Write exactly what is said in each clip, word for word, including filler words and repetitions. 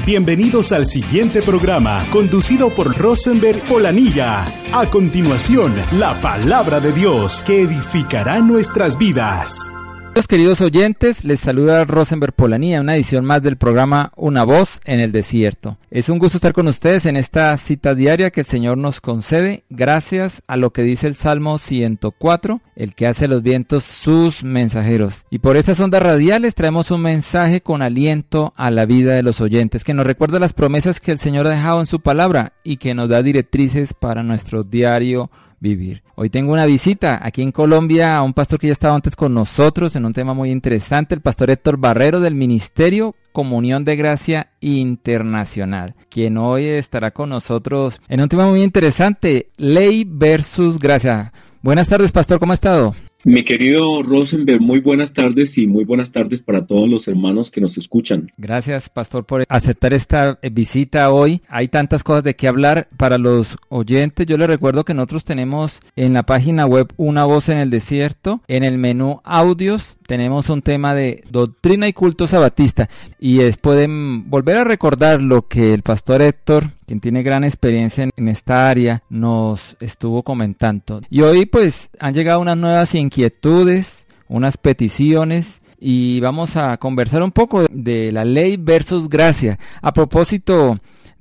Bienvenidos al siguiente programa, conducido por Rosenberg Polanilla. A continuación, la palabra de Dios que edificará nuestras vidas. Queridos oyentes, les saluda Rosenberg Polanilla, una edición más del programa Una Voz en el Desierto. Es un gusto estar con ustedes en esta cita diaria que el Señor nos concede, gracias a lo que dice el Salmo ciento cuatro, el que hace los vientos sus mensajeros. Y por estas ondas radiales traemos un mensaje con aliento a la vida de los oyentes, que nos recuerda las promesas que el Señor ha dejado en su palabra y que nos da directrices para nuestro diario vivir. Hoy tengo una visita aquí en Colombia a un pastor que ya estaba antes con nosotros en un tema muy interesante, el pastor Héctor Barrero del Ministerio Comunión de Gracia Internacional, quien hoy estará con nosotros en un tema muy interesante, ley versus gracia. Buenas tardes, pastor, ¿cómo ha estado? Mi querido Rosenberg, muy buenas tardes y muy buenas tardes para todos los hermanos que nos escuchan. Gracias, pastor, por aceptar esta visita hoy. Hay tantas cosas de qué hablar para los oyentes. Yo les recuerdo que nosotros tenemos en la página web Una Voz en el Desierto, en el menú audios, tenemos un tema de doctrina y culto sabatista y es, pueden volver a recordar lo que el pastor Héctor, quien tiene gran experiencia en, en esta área, nos estuvo comentando. Y hoy pues han llegado unas nuevas inquietudes, unas peticiones y vamos a conversar un poco de la ley versus gracia. A propósito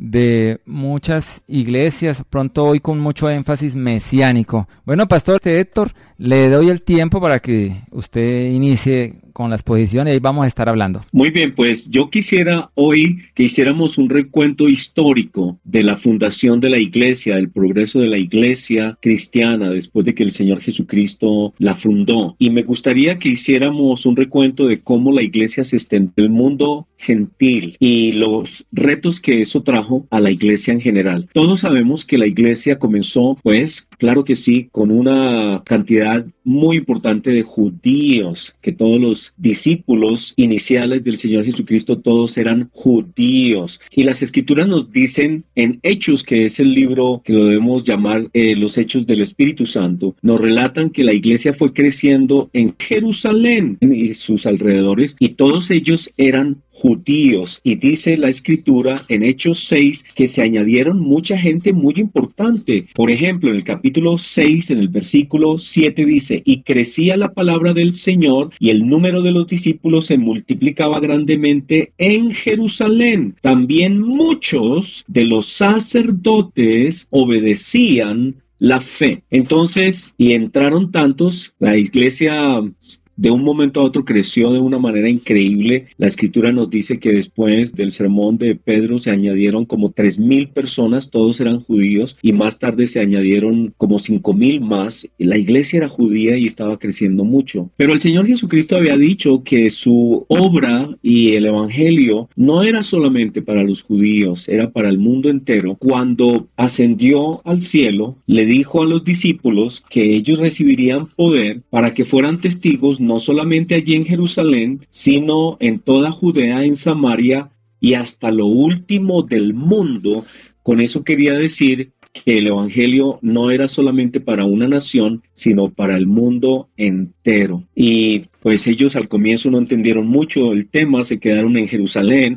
de muchas iglesias, pronto hoy con mucho énfasis mesiánico. Bueno, pastor Héctor, le doy el tiempo para que usted inicie con las posiciones y ahí vamos a estar hablando. Muy bien, pues yo quisiera hoy que hiciéramos un recuento histórico de la fundación de la iglesia, del progreso de la iglesia cristiana después de que el Señor Jesucristo la fundó. Y me gustaría que hiciéramos un recuento de cómo la iglesia se extendió en el mundo gentil y los retos que eso trajo a la iglesia en general. Todos sabemos que la iglesia comenzó, pues, claro que sí, con una cantidad muy importante de judíos, que todos los discípulos iniciales del Señor Jesucristo todos eran judíos. Y las escrituras nos dicen en Hechos, que es el libro que lo debemos llamar eh, los Hechos del Espíritu Santo, nos relatan que la iglesia fue creciendo en Jerusalén y sus alrededores y todos ellos eran judíos. Y dice la escritura en Hechos seis que se añadieron mucha gente muy importante. Por ejemplo, en el capítulo seis, en el versículo siete dice: y crecía la palabra del Señor y el número de los discípulos se multiplicaba grandemente en Jerusalén. También muchos de los sacerdotes obedecían la fe. Entonces, y entraron tantos, la iglesia de un momento a otro creció de una manera increíble. La escritura nos dice que después del sermón de Pedro se añadieron como tres mil personas, todos eran judíos, y más tarde se añadieron como cinco mil más. La iglesia era judía y estaba creciendo mucho. Pero el Señor Jesucristo había dicho que su obra y el evangelio no era solamente para los judíos, era para el mundo entero. Cuando ascendió al cielo, le dijo a los discípulos que ellos recibirían poder para que fueran testigos no solamente allí en Jerusalén, sino en toda Judea, en Samaria y hasta lo último del mundo. Con eso quería decir que el evangelio no era solamente para una nación, sino para el mundo entero. Y pues ellos al comienzo no entendieron mucho el tema, se quedaron en Jerusalén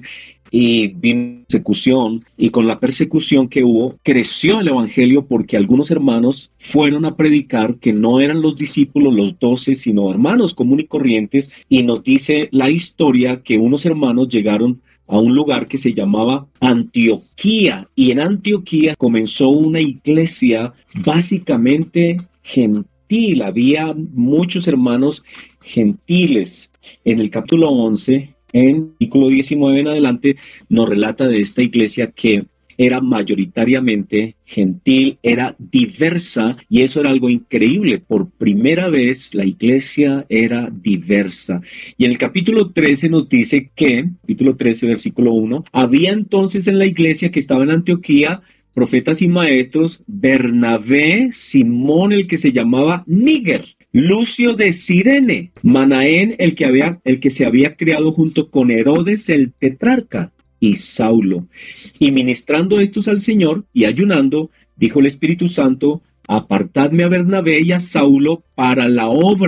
y vino persecución, y con la persecución que hubo creció el evangelio porque algunos hermanos fueron a predicar que no eran los discípulos los doce, sino hermanos comunes y corrientes, y nos dice la historia que unos hermanos llegaron a un lugar que se llamaba Antioquía, y en Antioquía comenzó una iglesia básicamente gentil. Había muchos hermanos gentiles. En el capítulo once, en versículo diecinueve en adelante, nos relata de esta iglesia que era mayoritariamente gentil, era diversa, y eso era algo increíble. Por primera vez la iglesia era diversa. Y en el capítulo trece nos dice que, capítulo trece, versículo uno, había entonces en la iglesia que estaba en Antioquía profetas y maestros: Bernabé, Simón el que se llamaba Níger, Lucio de Cirene, Manaén el que había, el que se había criado junto con Herodes el tetrarca, y Saulo. Y ministrando estos al Señor y ayunando, dijo el Espíritu Santo: apartadme a Bernabé y a Saulo para la obra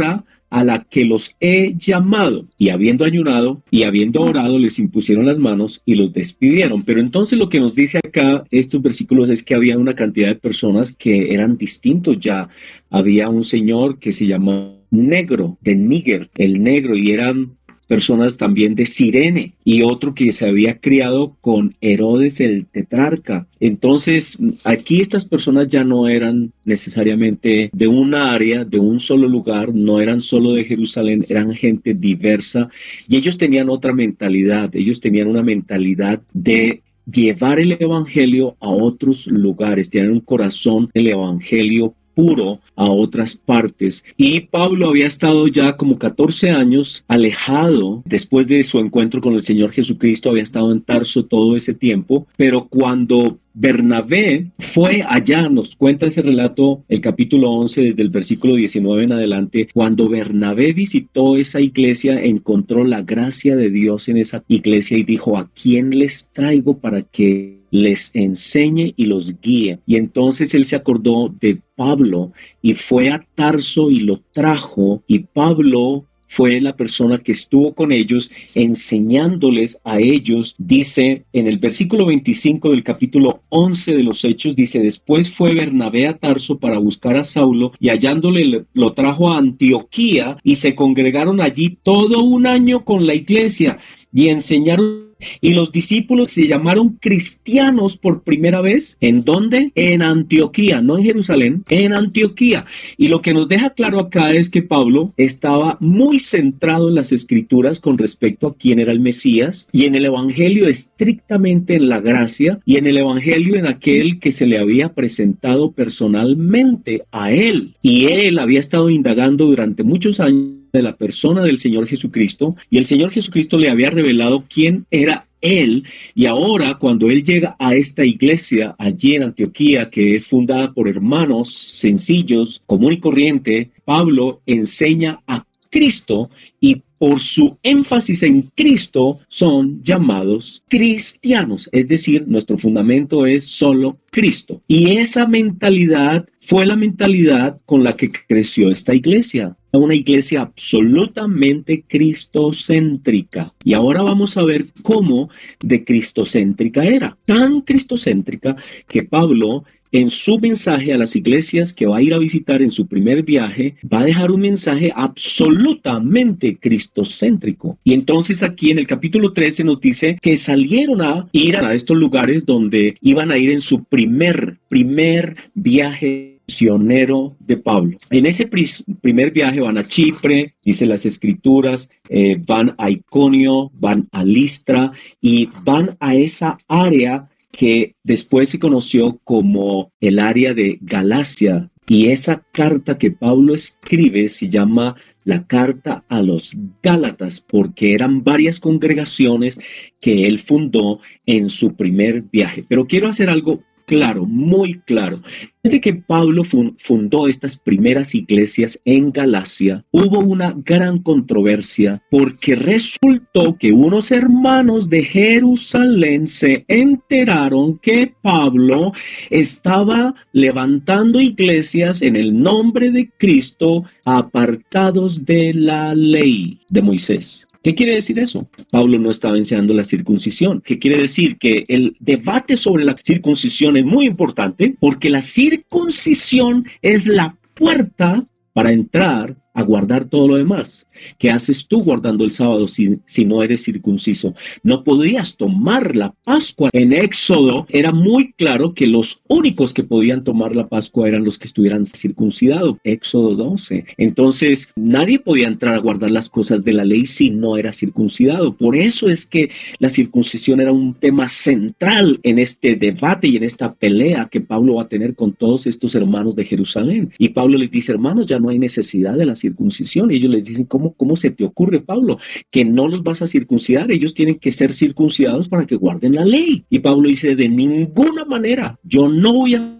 a la que los he llamado. Y habiendo ayunado y habiendo orado, les impusieron las manos y los despidieron. Pero entonces lo que nos dice acá estos versículos es que había una cantidad de personas que eran distintos ya. Había un señor que se llamaba Negro, de Níger, el negro, y eran personas también de Cirene, y otro que se había criado con Herodes el tetrarca. Entonces, aquí estas personas ya no eran necesariamente de una área, de un solo lugar, no eran solo de Jerusalén, eran gente diversa, y ellos tenían otra mentalidad, ellos tenían una mentalidad de llevar el evangelio a otros lugares, tenían un corazón del evangelio puro a otras partes. Y Pablo había estado ya como catorce años alejado después de su encuentro con el Señor Jesucristo, había estado en Tarso todo ese tiempo, pero cuando Bernabé fue allá, nos cuenta ese relato, el capítulo once, desde el versículo diecinueve en adelante, cuando Bernabé visitó esa iglesia, encontró la gracia de Dios en esa iglesia y dijo, ¿a quién les traigo para que les enseñe y los guíe? Y entonces él se acordó de Pablo y fue a Tarso y lo trajo, y Pablo fue la persona que estuvo con ellos enseñándoles a ellos. Dice en el versículo veinticinco del capítulo once de los Hechos, dice, después fue Bernabé a Tarso para buscar a Saulo y hallándole lo trajo a Antioquía y se congregaron allí todo un año con la iglesia y enseñaron. Y los discípulos se llamaron cristianos por primera vez. ¿En dónde? En Antioquía, no en Jerusalén, en Antioquía. Y lo que nos deja claro acá es que Pablo estaba muy centrado en las escrituras con respecto a quién era el Mesías, y en el evangelio estrictamente en la gracia, y en el evangelio en aquel que se le había presentado personalmente a él. Y él había estado indagando durante muchos años de la persona del Señor Jesucristo, y el Señor Jesucristo le había revelado quién era él, y ahora cuando él llega a esta iglesia allí en Antioquía, que es fundada por hermanos sencillos, común y corriente, Pablo enseña a Cristo, y por su énfasis en Cristo son llamados cristianos, es decir, nuestro fundamento es solo Cristo. Y esa mentalidad fue la mentalidad con la que creció esta iglesia, una iglesia absolutamente cristocéntrica. Y ahora vamos a ver cómo de cristocéntrica era, tan cristocéntrica que Pablo, en su mensaje a las iglesias que va a ir a visitar en su primer viaje, va a dejar un mensaje absolutamente cristocéntrico. Y entonces aquí en el capítulo trece nos dice que salieron a ir a estos lugares donde iban a ir en su primer, primer viaje misionero de Pablo. En ese pris, primer viaje van a Chipre, dice las escrituras, eh, van a Iconio, van a Listra y van a esa área que después se conoció como el área de Galacia. Y esa carta que Pablo escribe se llama la carta a los Gálatas, porque eran varias congregaciones que él fundó en su primer viaje. Pero quiero hacer algo claro, muy claro. Desde que Pablo fundó estas primeras iglesias en Galacia, hubo una gran controversia porque resultó que unos hermanos de Jerusalén se enteraron que Pablo estaba levantando iglesias en el nombre de Cristo apartados de la ley de Moisés. ¿Qué quiere decir eso? Pablo no estaba enseñando la circuncisión. ¿Qué quiere decir? Que el debate sobre la circuncisión es muy importante porque la circuncisión es la puerta para entrar a guardar todo lo demás. ¿Qué haces tú guardando el sábado si, si no eres circunciso? No podías tomar la Pascua. En Éxodo era muy claro que los únicos que podían tomar la Pascua eran los que estuvieran circuncidados. Éxodo doce. Entonces, nadie podía entrar a guardar las cosas de la ley si no era circuncidado. Por eso es que la circuncisión era un tema central en este debate y en esta pelea que Pablo va a tener con todos estos hermanos de Jerusalén. Y Pablo les dice, hermanos, ya no hay necesidad de la circuncisión. circuncisión. Ellos les dicen, ¿cómo, ¿cómo se te ocurre, Pablo? Que no los vas a circuncidar. Ellos tienen que ser circuncidados para que guarden la ley. Y Pablo dice, de ninguna manera, yo no voy a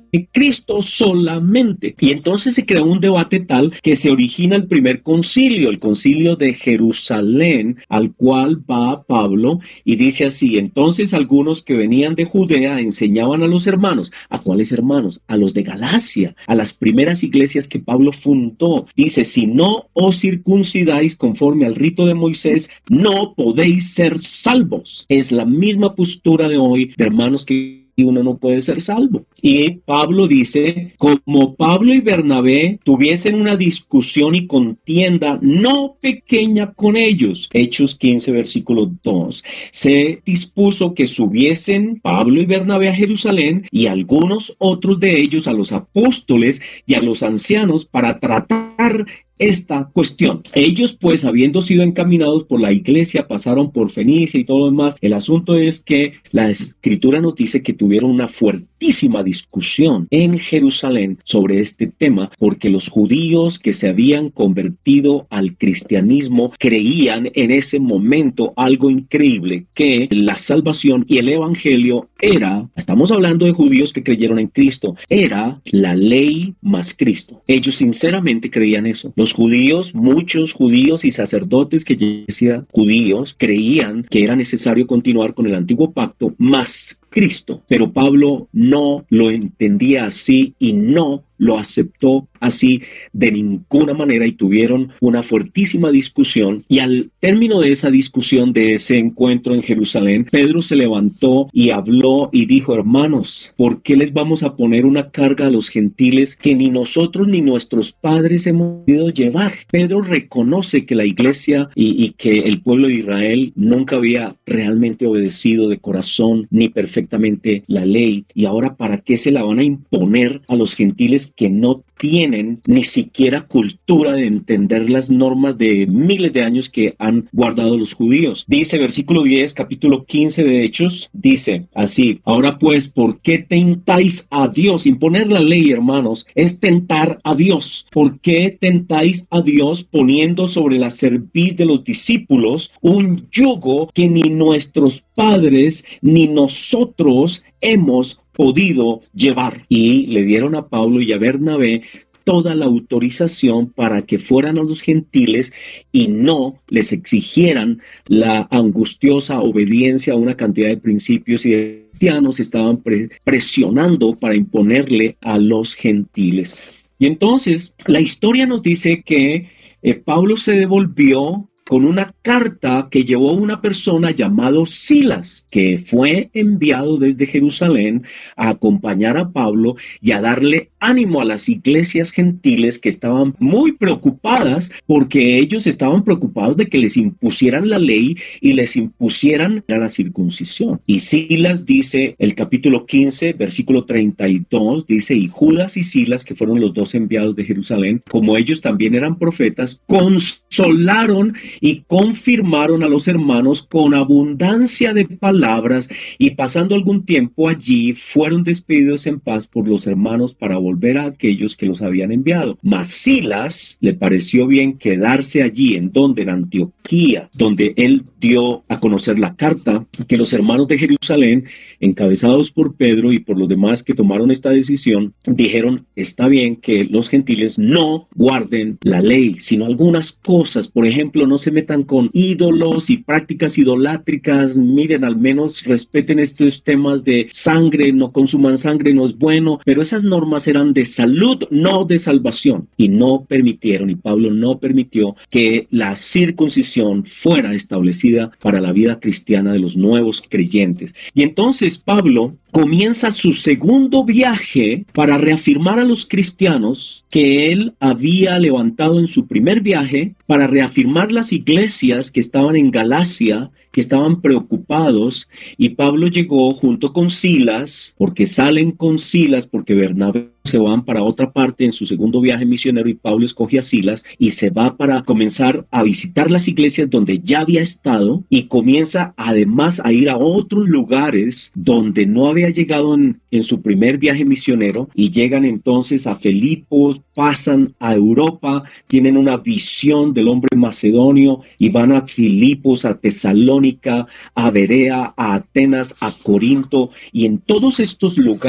Cristo solamente. Y entonces se creó un debate tal que se origina el primer concilio, el concilio de Jerusalén, al cual va Pablo y dice así: entonces algunos que venían de Judea enseñaban a los hermanos. ¿A cuáles hermanos? A los de Galacia, a las primeras iglesias que Pablo fundó. Dice: si no os circuncidáis conforme al rito de Moisés, no podéis ser salvos. Es la misma postura de hoy, de hermanos, que y uno no puede ser salvo. Y Pablo dice: como Pablo y Bernabé tuviesen una discusión y contienda no pequeña con ellos, Hechos quince, versículo dos, se dispuso que subiesen Pablo y Bernabé a Jerusalén y algunos otros de ellos a los apóstoles y a los ancianos para tratar esta cuestión. Ellos, pues, habiendo sido encaminados por la iglesia, pasaron por Fenicia y todo lo demás. El asunto es que la escritura nos dice que tuvieron una fuertísima discusión en Jerusalén sobre este tema, porque los judíos que se habían convertido al cristianismo creían en ese momento algo increíble, que la salvación y el evangelio era, estamos hablando de judíos que creyeron en Cristo, era la ley más Cristo. Ellos sinceramente creían eso. Los judíos, muchos judíos y sacerdotes que decían judíos, creían que era necesario continuar con el antiguo pacto más Cristo, pero Pablo no lo entendía así y no lo aceptó así de ninguna manera, y tuvieron una fuertísima discusión. Y al término de esa discusión, de ese encuentro en Jerusalén, Pedro se levantó y habló y dijo: hermanos, ¿por qué les vamos a poner una carga a los gentiles que ni nosotros ni nuestros padres hemos podido llevar? Pedro reconoce que la iglesia y, y que el pueblo de Israel nunca había realmente obedecido de corazón ni perfectamente la ley, y ahora ¿para qué se la van a imponer a los gentiles que no tienen ni siquiera cultura de entender las normas de miles de años que han guardado los judíos? Dice versículo diez, capítulo quince de Hechos, dice así: ahora pues, ¿por qué tentáis a Dios? Imponer la ley, hermanos, es tentar a Dios. ¿Por qué tentáis a Dios poniendo sobre la cerviz de los discípulos un yugo que ni nuestros padres ni nosotros hemos podido llevar? Y le dieron a Pablo y a Bernabé toda la autorización para que fueran a los gentiles y no les exigieran la angustiosa obediencia a una cantidad de principios, y de cristianos estaban presionando para imponerle a los gentiles. Y entonces la historia nos dice que eh, Pablo se devolvió con una carta que llevó una persona llamado Silas, que fue enviado desde Jerusalén a acompañar a Pablo y a darle ánimo a las iglesias gentiles que estaban muy preocupadas, porque ellos estaban preocupados de que les impusieran la ley y les impusieran la circuncisión. Y Silas dice, el capítulo quince, versículo treinta y dos, dice: y Judas y Silas, que fueron los dos enviados de Jerusalén, como ellos también eran profetas, consolaron y confirmaron a los hermanos con abundancia de palabras, y pasando algún tiempo allí, fueron despedidos en paz por los hermanos para volver a aquellos que los habían enviado. Mas Silas le pareció bien quedarse allí, en donde, en Antioquía, donde él dio a conocer la carta, que los hermanos de Jerusalén, encabezados por Pedro y por los demás que tomaron esta decisión, dijeron: está bien que los gentiles no guarden la ley, sino algunas cosas. Por ejemplo, no se metan con ídolos y prácticas idolátricas. Miren, al menos respeten estos temas de sangre, no consuman sangre, no es bueno. Pero esas normas eran de salud, no de salvación, y no permitieron, y Pablo no permitió que la circuncisión fuera establecida para la vida cristiana de los nuevos creyentes. Y entonces Pablo comienza su segundo viaje para reafirmar a los cristianos que él había levantado en su primer viaje, para reafirmar las iglesias que estaban en Galacia, que estaban preocupados. Y Pablo llegó junto con Silas, porque salen con Silas, porque Bernabé se van para otra parte en su segundo viaje misionero, y Pablo escoge a Silas y se va para comenzar a visitar las iglesias donde ya había estado, y comienza además a ir a otros lugares donde no había llegado en, en su primer viaje misionero, y llegan entonces a Filipos, pasan a Europa, tienen una visión del hombre macedonio y van a Filipos, a Tesalónica, a Berea, a Atenas, a Corinto, y en todos estos lugares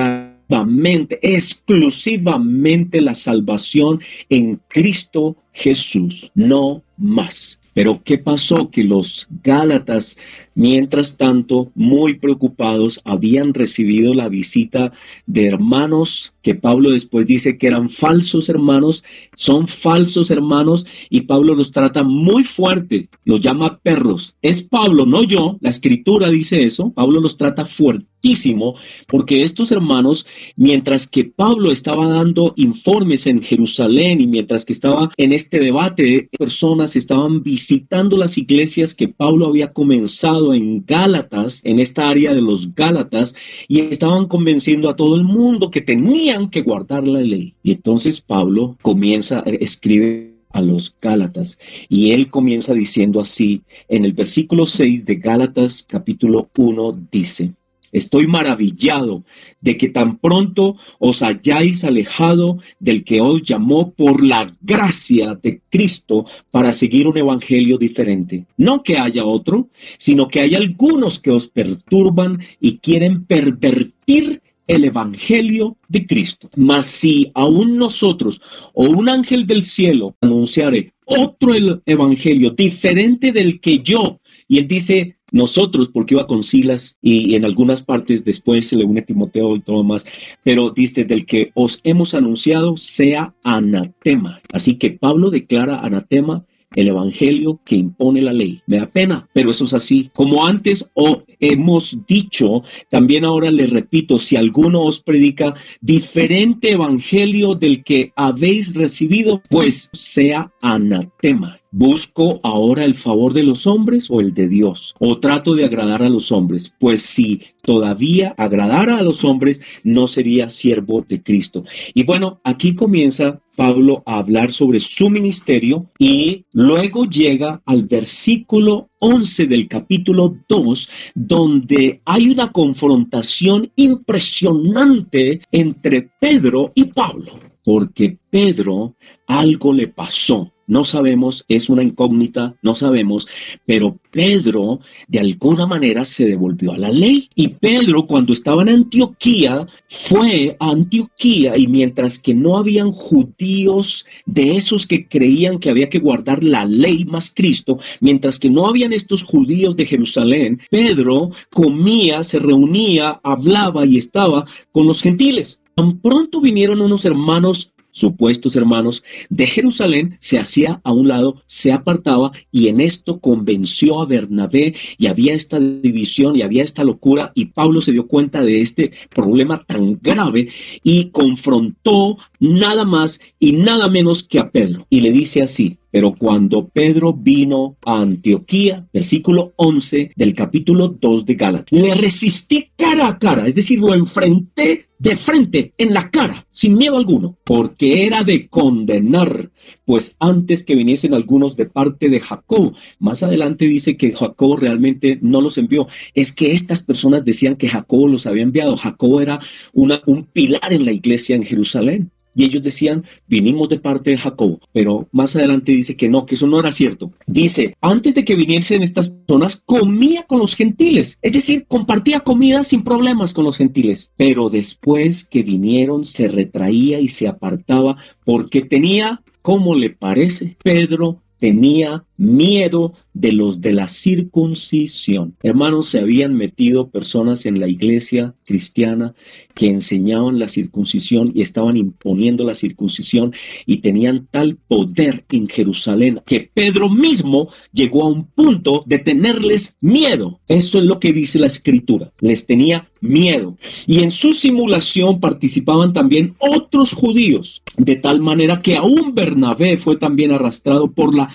exclusivamente la salvación en Cristo Jesús, no más. Pero ¿qué pasó? Que los Gálatas, mientras tanto, muy preocupados, habían recibido la visita de hermanos que Pablo después dice que eran falsos hermanos, son falsos hermanos, y Pablo los trata muy fuerte, los llama perros. Es Pablo, no yo, la escritura dice eso. Pablo los trata fuertísimo, porque estos hermanos, mientras que Pablo estaba dando informes en Jerusalén y mientras que estaba en este debate, personas estaban visitando las iglesias que Pablo había comenzado en Gálatas, en esta área de los Gálatas, y estaban convenciendo a todo el mundo que tenían que guardar la ley. Y entonces Pablo comienza, escribe a los Gálatas, y él comienza diciendo así, en el versículo seis de Gálatas capítulo uno dice: estoy maravillado de que tan pronto os hayáis alejado del que os llamó por la gracia de Cristo para seguir un evangelio diferente. No que haya otro, sino que hay algunos que os perturban y quieren pervertir el evangelio de Cristo. Mas si aún nosotros o un ángel del cielo anunciare otro el evangelio diferente del que yo, y él dice nosotros porque iba con Silas y en algunas partes después se le une Timoteo y todo más, pero dice del que os hemos anunciado sea anatema. Así que Pablo declara anatema el evangelio que impone la ley. Me da pena, pero eso es así. Como antes os hemos dicho, también ahora les repito, si alguno os predica diferente evangelio del que habéis recibido, pues sea anatema. ¿Busco ahora el favor de los hombres o el de Dios? ¿O trato de agradar a los hombres? Pues si todavía agradara a los hombres, no sería siervo de Cristo. Y bueno, aquí comienza Pablo a hablar sobre su ministerio y luego llega al versículo once del capítulo dos, donde hay una confrontación impresionante entre Pedro y Pablo, porque Pedro algo le pasó. No sabemos, es una incógnita, no sabemos, pero Pedro de alguna manera se devolvió a la ley. Y Pedro, cuando estaba en Antioquía, fue a Antioquía, y mientras que no habían judíos de esos que creían que había que guardar la ley más Cristo, mientras que no habían estos judíos de Jerusalén, Pedro comía, se reunía, hablaba y estaba con los gentiles. Tan pronto vinieron unos hermanos, supuestos hermanos de Jerusalén, se hacía a un lado, se apartaba, y en esto convenció a Bernabé, y había esta división y había esta locura, y Pablo se dio cuenta de este problema tan grave y confrontó nada más y nada menos que a Pedro, y le dice así: pero cuando Pedro vino a Antioquía, versículo once del capítulo dos de Gálatas, le resistí cara a cara, es decir, lo enfrenté de frente, en la cara, sin miedo alguno, porque era de condenar, pues antes que viniesen algunos de parte de Jacobo. Más adelante dice que Jacobo realmente no los envió, es que estas personas decían que Jacobo los había enviado. Jacobo era una, un pilar en la iglesia en Jerusalén. Y ellos decían, vinimos de parte de Jacobo, pero más adelante dice que no, que eso no era cierto. Dice, antes de que viniesen estas personas, comía con los gentiles, es decir, compartía comida sin problemas con los gentiles. Pero después que vinieron, se retraía y se apartaba, porque tenía, ¿cómo le parece? Pedro tenía miedo de los de la circuncisión. Hermanos, se habían metido personas en la iglesia cristiana que enseñaban la circuncisión y estaban imponiendo la circuncisión, y tenían tal poder en Jerusalén que Pedro mismo llegó a un punto de tenerles miedo. Eso es lo que dice la escritura. Les tenía miedo. Y en su simulación participaban también otros judíos, de tal manera que aún Bernabé fue también arrastrado por la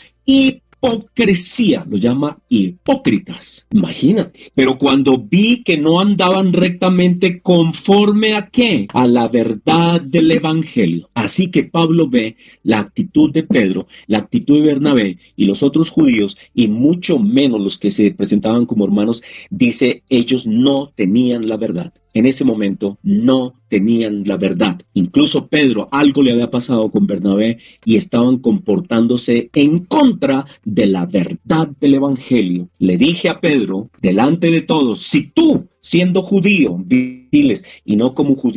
hipocresía, lo llama hipócritas, imagínate. Pero cuando vi que no andaban rectamente conforme a qué, a la verdad del evangelio. Así que Pablo ve la actitud de Pedro, la actitud de Bernabé y los otros judíos, y mucho menos los que se presentaban como hermanos, dice, ellos no tenían la verdad. En ese momento no tenían la verdad. Incluso Pedro, algo le había pasado con Bernabé y estaban comportándose en contra de la verdad del evangelio. Le dije a Pedro, delante de todos, si tú, siendo judío, diles, y no como judío,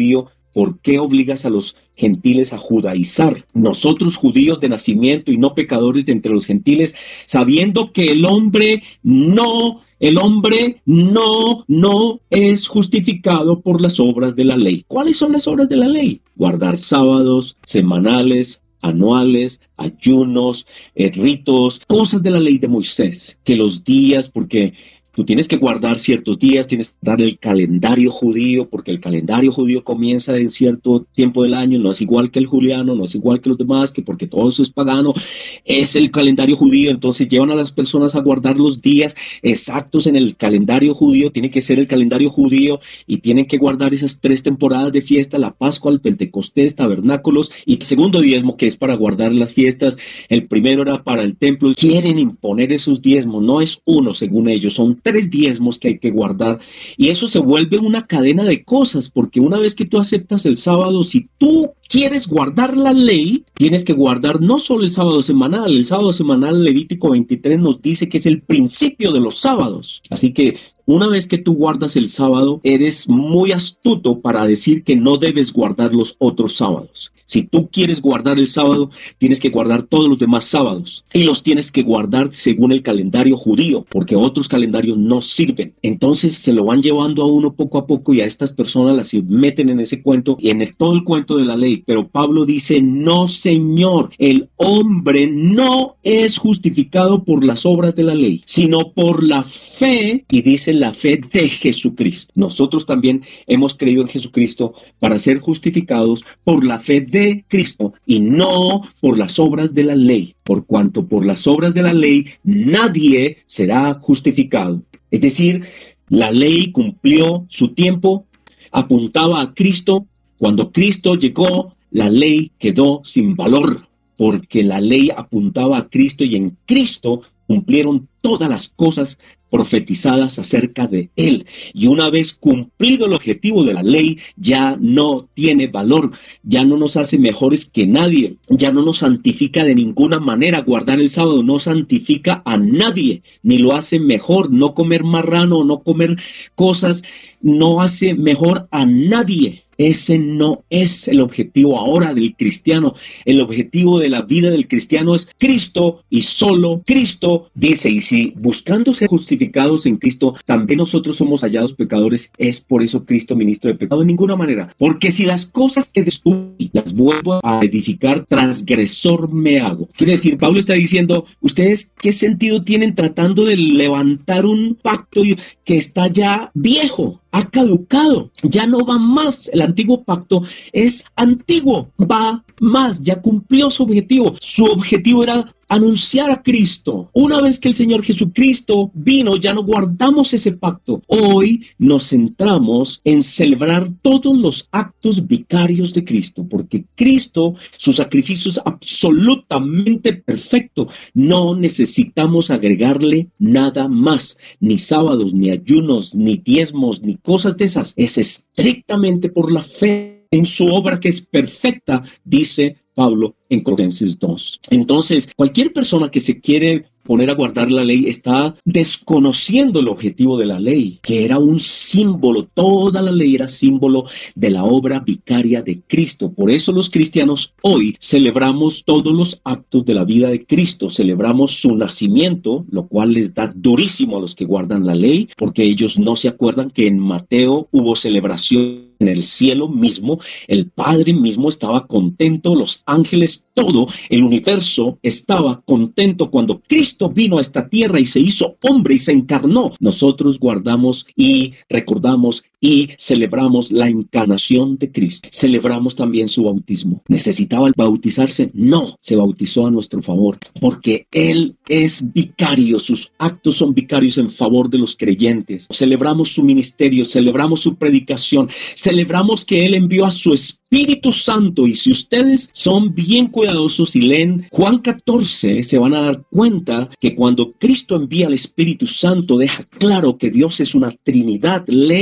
¿por qué obligas a los gentiles a judaizar? Nosotros judíos de nacimiento y no pecadores de entre los gentiles, sabiendo que el hombre no, el hombre no, no es justificado por las obras de la ley. ¿Cuáles son las obras de la ley? Guardar sábados, semanales, anuales, ayunos, eh, ritos, cosas de la ley de Moisés, que los días, porque tú tienes que guardar ciertos días, tienes que dar el calendario judío, porque el calendario judío comienza en cierto tiempo del año, no es igual que el juliano, no es igual que los demás, que porque todo eso es pagano, es el calendario judío. Entonces llevan a las personas a guardar los días exactos en el calendario judío, tiene que ser el calendario judío, y tienen que guardar esas tres temporadas de fiesta, la Pascua, el Pentecostés, tabernáculos, y el segundo diezmo, que es para guardar las fiestas. El primero era para el templo. Quieren imponer esos diezmos, no es uno según ellos, son tres diezmos que hay que guardar, y eso se vuelve una cadena de cosas, porque una vez que tú aceptas el sábado, si tú quieres guardar la ley, tienes que guardar no solo el sábado semanal. El sábado semanal, Levítico veintitrés nos dice que es el principio de los sábados, así que una vez que tú guardas el sábado, eres muy astuto para decir que no debes guardar los otros sábados. Si tú quieres guardar el sábado, tienes que guardar todos los demás sábados, y los tienes que guardar según el calendario judío, porque otros calendarios no sirven. Entonces se lo van llevando a uno poco a poco, y a estas personas las meten en ese cuento y en el, todo el cuento de la ley. Pero Pablo dice: no, señor, el hombre no es justificado por las obras de la ley, sino por la fe, y dice la fe de Jesucristo. Nosotros también hemos creído en Jesucristo para ser justificados por la fe de de Cristo, y no por las obras de la ley, por cuanto por las obras de la ley nadie será justificado. Es decir, la ley cumplió su tiempo, apuntaba a Cristo. Cuando Cristo llegó, la ley quedó sin valor, porque la ley apuntaba a Cristo, y en Cristo cumplieron todas las cosas profetizadas acerca de él. Y una vez cumplido el objetivo de la ley, ya no tiene valor, ya no nos hace mejores que nadie, ya no nos santifica de ninguna manera. Guardar el sábado no santifica a nadie, ni lo hace mejor. No comer marrano, no comer cosas, no hace mejor a nadie. Ese no es el objetivo ahora del cristiano. El objetivo de la vida del cristiano es Cristo y solo Cristo. Dice, y si buscando ser justificados en Cristo, también nosotros somos hallados pecadores, es por eso Cristo ministro de pecado. De ninguna manera. Porque si las cosas que destruí las vuelvo a edificar, transgresor me hago. Quiere decir, Pablo está diciendo, ¿ustedes qué sentido tienen tratando de levantar un pacto que está ya viejo? Ha caducado, ya no va más. El antiguo pacto es antiguo, va más, ya cumplió su objetivo. Su objetivo era anunciar a Cristo. Una vez que el Señor Jesucristo vino, ya no guardamos ese pacto. Hoy nos centramos en celebrar todos los actos vicarios de Cristo, porque Cristo, su sacrificio es absolutamente perfecto. No necesitamos agregarle nada más, ni sábados, ni ayunos, ni diezmos, ni cosas de esas. Es estrictamente por la fe en su obra, que es perfecta, dice Pablo en Colosenses dos. Entonces, cualquier persona que se quiere poner a guardar la ley está desconociendo el objetivo de la ley, que era un símbolo. Toda la ley era símbolo de la obra vicaria de Cristo. Por eso los cristianos hoy celebramos todos los actos de la vida de Cristo. Celebramos su nacimiento, lo cual les da durísimo a los que guardan la ley, porque ellos no se acuerdan que en Mateo hubo celebración en el cielo mismo. El Padre mismo estaba contento, los ángeles, todo el universo estaba contento cuando Cristo vino a esta tierra y se hizo hombre y se encarnó. Nosotros guardamos y recordamos y celebramos la encarnación de Cristo. Celebramos también su bautismo. ¿Necesitaba bautizarse? No, se bautizó a nuestro favor, porque Él es vicario, sus actos son vicarios en favor de los creyentes. Celebramos su ministerio, celebramos su predicación, celebramos que Él envió a su Espíritu Santo. Y si ustedes son bien cuidadosos y leen Juan catorce, se van a dar cuenta que cuando Cristo envía al Espíritu Santo, deja claro que Dios es una Trinidad. Lean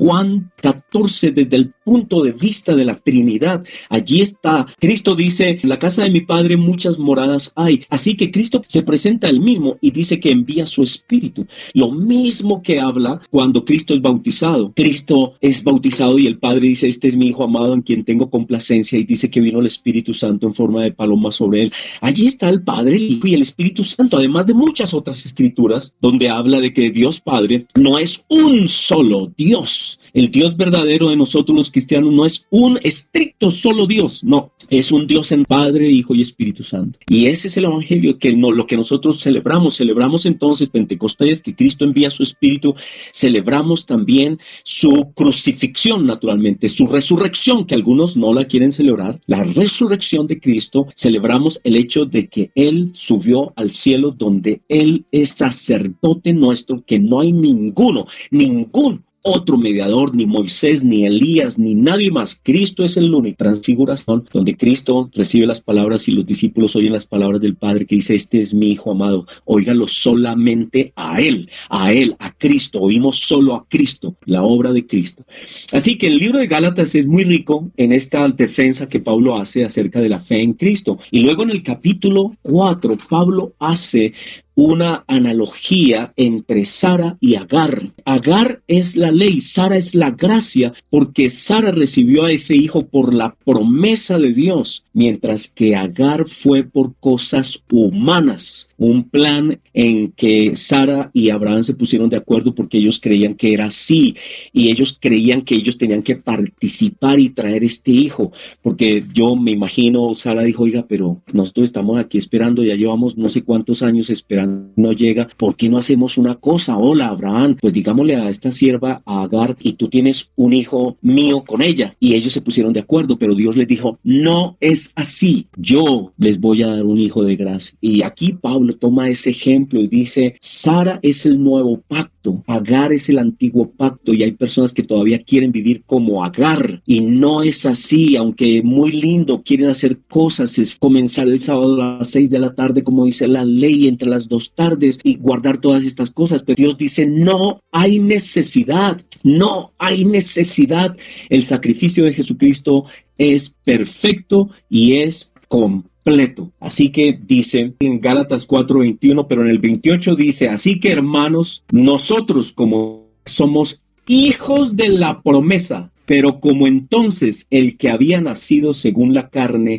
Juan catorce, desde el punto de vista de la Trinidad. Allí está. Cristo dice, en la casa de mi Padre muchas moradas hay. Así que Cristo se presenta él mismo y dice que envía su Espíritu. Lo mismo que habla cuando Cristo es bautizado. Cristo es bautizado y el Padre dice, este es mi Hijo amado en quien tengo complacencia, y dice que vino el Espíritu Santo en forma de paloma sobre él. Allí está el Padre, el Hijo y el Espíritu Santo, además de muchas otras escrituras donde habla de que Dios Padre no es un solo Dios. El Dios verdadero de nosotros los cristianos no es un estricto solo Dios, no, es un Dios en Padre, Hijo y Espíritu Santo. Y ese es el Evangelio que no, lo que nosotros celebramos. Celebramos entonces Pentecostés, que Cristo envía su Espíritu. Celebramos también su crucifixión, naturalmente, su resurrección, que algunos no la quieren celebrar. La resurrección de Cristo. Celebramos el hecho de que Él subió al cielo, donde Él es sacerdote nuestro, que no hay ninguno, ningún otro mediador, ni Moisés, ni Elías, ni nadie más. Cristo es el único. Transfiguración, donde Cristo recibe las palabras y los discípulos oyen las palabras del Padre, que dice, este es mi Hijo amado. Óigalo solamente a Él, a Él, a Cristo. Oímos solo a Cristo, la obra de Cristo. Así que el libro de Gálatas es muy rico en esta defensa que Pablo hace acerca de la fe en Cristo. Y luego en el capítulo cuatro, Pablo hace una analogía entre Sara y Agar. Agar es la ley, Sara es la gracia, porque Sara recibió a ese hijo por la promesa de Dios, mientras que Agar fue por cosas humanas. Un plan en que Sara y Abraham se pusieron de acuerdo porque ellos creían que era así, y ellos creían que ellos tenían que participar y traer este hijo, porque yo me imagino, Sara dijo, oiga, pero nosotros estamos aquí esperando, ya llevamos no sé cuántos años esperando, no llega, ¿por qué no hacemos una cosa? Hola, Abraham, pues digámosle a esta sierva, a Agar, y tú tienes un hijo mío con ella. Y ellos se pusieron de acuerdo, pero Dios les dijo, no es así, yo les voy a dar un hijo de gracia. Y aquí Pablo toma ese ejemplo y dice, Sara es el nuevo pacto, Agar es el antiguo pacto, y hay personas que todavía quieren vivir como Agar, y no es así, aunque muy lindo, quieren hacer cosas, es comenzar el sábado a las seis de la tarde, como dice la ley, entre las dos tardes, y guardar todas estas cosas, pero Dios dice, no hay necesidad, no hay necesidad. El sacrificio de Jesucristo es perfecto y es completo. Así que dice en Gálatas cuatro veintiuno, pero en el veintiocho dice, así que hermanos, nosotros como somos hijos de la promesa, pero como entonces el que había nacido según la carne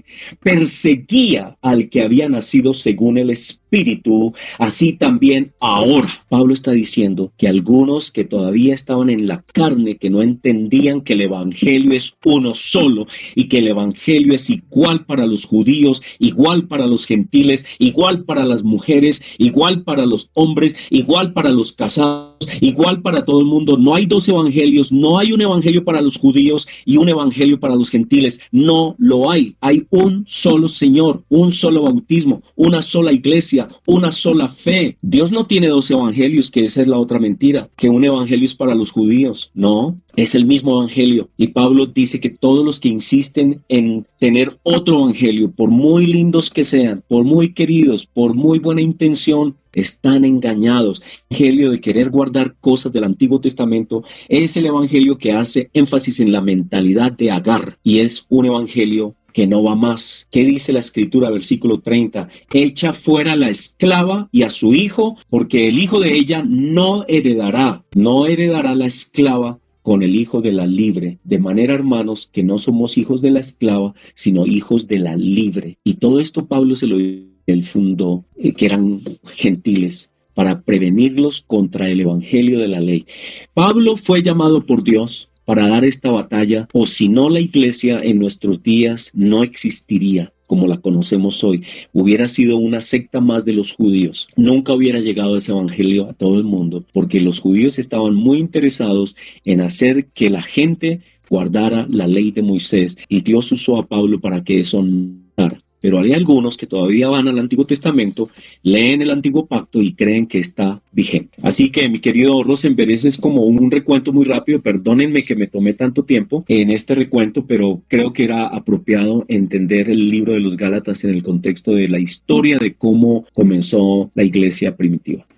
perseguía al que había nacido según el Espíritu, así también ahora. Pablo está diciendo que algunos que todavía estaban en la carne, que no entendían que el Evangelio es uno solo y que el Evangelio es igual para los judíos, igual para los gentiles, igual para las mujeres, igual para los hombres, igual para los casados, igual para todo el mundo. No hay dos evangelios, no hay un evangelio para los judíos y un evangelio para los gentiles, no lo hay. Hay un solo Señor, un solo bautismo, una sola iglesia, una sola fe. Dios no tiene dos evangelios, que esa es la otra mentira, que un evangelio es para los judíos. No, es el mismo evangelio. Y Pablo dice que todos los que insisten en tener otro evangelio, por muy lindos que sean, por muy queridos, por muy buena intención, están engañados. El evangelio de querer guardar cosas del Antiguo Testamento es el evangelio que hace énfasis en la mentalidad de Agar, y es un evangelio que no va más. ¿Qué dice la Escritura? Versículo treinta. Echa fuera a la esclava y a su hijo, porque el hijo de ella no heredará, no heredará la esclava con el hijo de la libre, de manera, hermanos, que no somos hijos de la esclava, sino hijos de la libre. Y todo esto Pablo se lo él fundó, eh, que eran gentiles, para prevenirlos contra el evangelio de la ley. Pablo fue llamado por Dios para dar esta batalla, o si no, la iglesia en nuestros días no existiría como la conocemos hoy. Hubiera sido una secta más de los judíos. Nunca hubiera llegado ese evangelio a todo el mundo, porque los judíos estaban muy interesados en hacer que la gente guardara la ley de Moisés, y Dios usó a Pablo para que eso no pasara. Pero hay algunos que todavía van al Antiguo Testamento, leen el Antiguo Pacto y creen que está vigente. Así que, mi querido Rosenberg, ese es como un recuento muy rápido. Perdónenme que me tomé tanto tiempo en este recuento, pero creo que era apropiado entender el libro de los Gálatas en el contexto de la historia de cómo comenzó la iglesia primitiva.